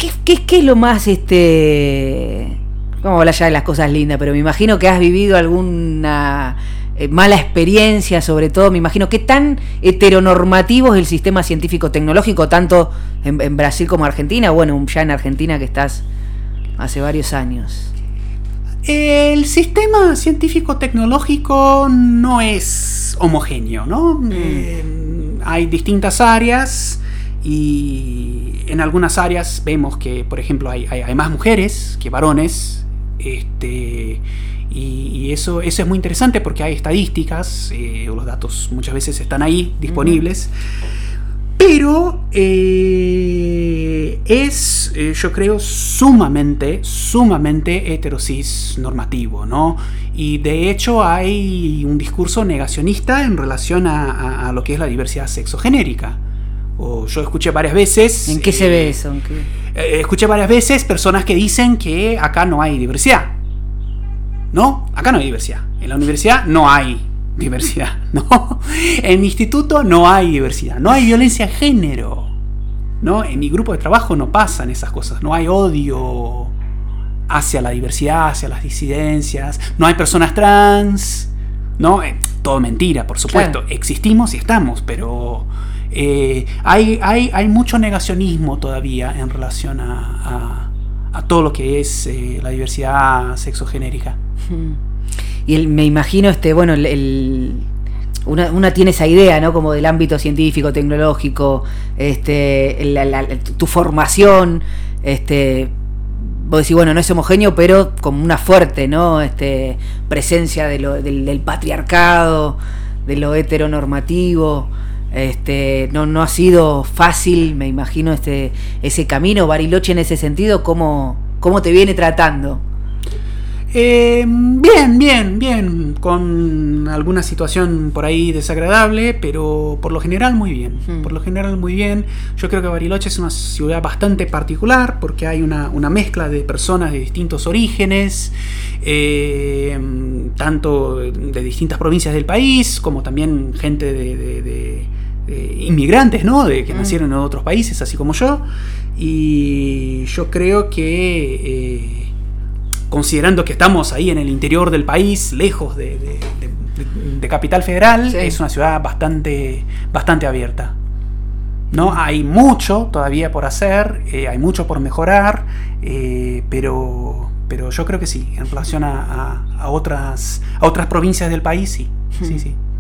¿Qué es lo más, vamos a hablar ya de las cosas lindas, pero me imagino que has vivido alguna mala experiencia, sobre todo, me imagino, ¿qué tan heteronormativo es el sistema científico-tecnológico, tanto en Brasil como Argentina? Bueno, ya en Argentina que estás hace varios años. El sistema científico-tecnológico no es homogéneo, ¿no? Hay distintas áreas y en algunas áreas vemos que, por ejemplo, hay más mujeres que varones, y eso es muy interesante porque hay estadísticas, los datos muchas veces están ahí disponibles. Pero yo creo, sumamente heterosis normativo, ¿no? Y de hecho hay un discurso negacionista en relación a lo que es la diversidad sexogenérica. Yo escuché varias veces... ¿En qué se ve eso? Escuché varias veces personas que dicen que acá no hay diversidad. ¿No? Acá no hay diversidad. En la universidad no hay diversidad, ¿no? En mi instituto no hay diversidad, no hay violencia de género, ¿no? En mi grupo de trabajo no pasan esas cosas, no hay odio hacia la diversidad, hacia las disidencias, no hay personas trans, ¿no? Todo mentira, por supuesto, claro. Existimos y estamos, pero hay mucho negacionismo todavía en relación a todo lo que es la diversidad sexogenérica. Y me imagino, una tiene esa idea, ¿no? Como del ámbito científico, tecnológico, tu formación, vos decís, bueno, no es homogéneo, pero como una fuerte, ¿no? Presencia del patriarcado, de lo heteronormativo. No ha sido fácil, me imagino, ese camino. Bariloche, en ese sentido, ¿cómo te viene tratando? Bien, con alguna situación por ahí desagradable, pero por lo general muy bien. Yo creo que Bariloche es una ciudad bastante particular porque hay una mezcla de personas de distintos orígenes, tanto de distintas provincias del país, como también gente de inmigrantes, ¿no? Que nacieron en otros países, así como yo. Y yo creo que considerando que estamos ahí en el interior del país, lejos de Capital Federal, sí. Es una ciudad bastante abierta, ¿no? Hay mucho todavía por hacer, hay mucho por mejorar, pero yo creo que sí, en relación a otras provincias del país, sí.